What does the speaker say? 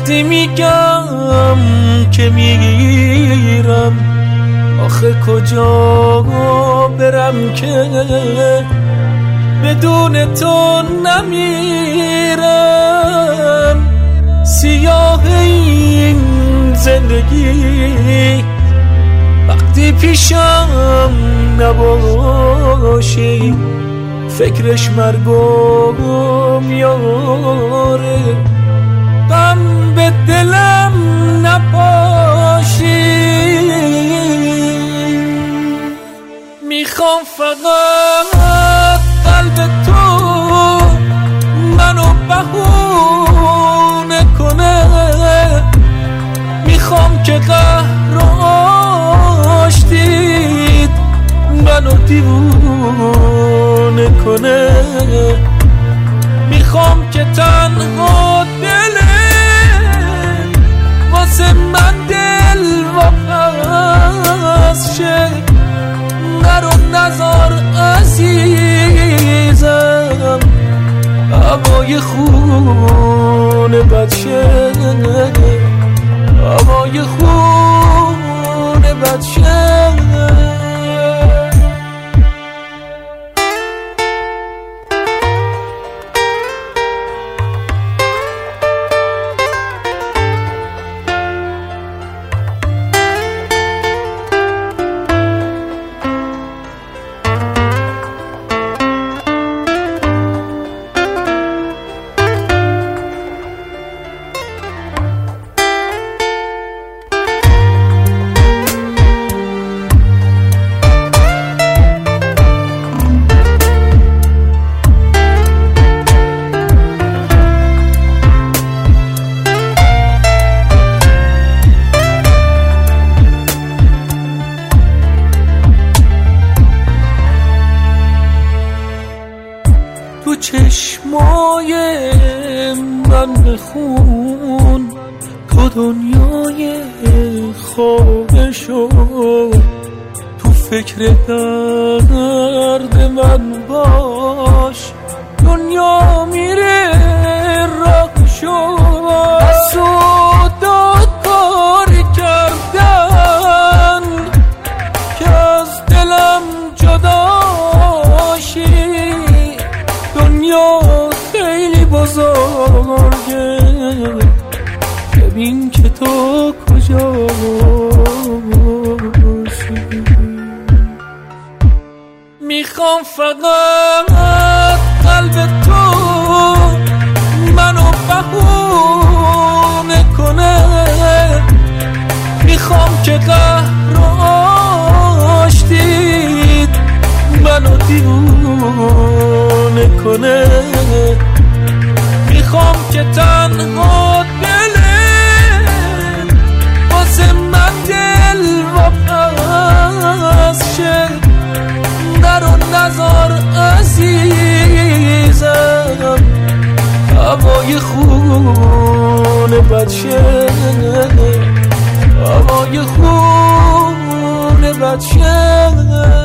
وقتی میگم که میرم آخه کجا برم که بدون تو نمیرم. سیاه این زندگی وقتی پیشم نباشی فکرش مرگو میاره. غم به دلم نپاشی، میخوام فقط قلب تو منو بهونه کنه. میخوام که قهر و آشتید منو دیوونه کنه. میخوام که تنها دلت واسه من دل واپس شه. نرو نزار عزیزم هوای خون بد شه، هوای خون بد شه. تو چشمای من بخون تو دنیای خواب شو. تو فکر درد من باش دنیا میره راه شو. سودات کار کردن که از دلم جداشی. دنیا خیلی بزرگه ببین که تو کجا باشی. میخوام فقط قلب تو منو بهونه کنه. میخوام که قهر و آشتید منو دیوونه کنه. میخوام که تنها دلت واسه من دل واپس شه. نرو نزار عزیزم هوای خون بد شه، هوای خون بد شه.